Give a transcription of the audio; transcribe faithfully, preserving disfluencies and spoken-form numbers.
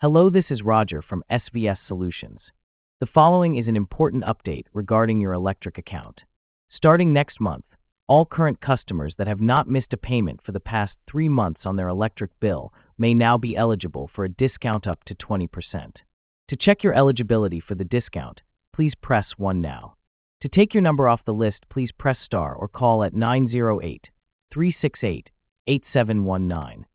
Hello, this is Roger from S V S Solutions. The following is an important update regarding your electric account. Starting next month, all current customers that have not missed a payment for the past three months on their electric bill may now be eligible for a discount up to twenty percent. To check your eligibility for the discount, please press one now. To take your number off the list, please press star or call at nine zero eight, three six eight, eight seven one nine.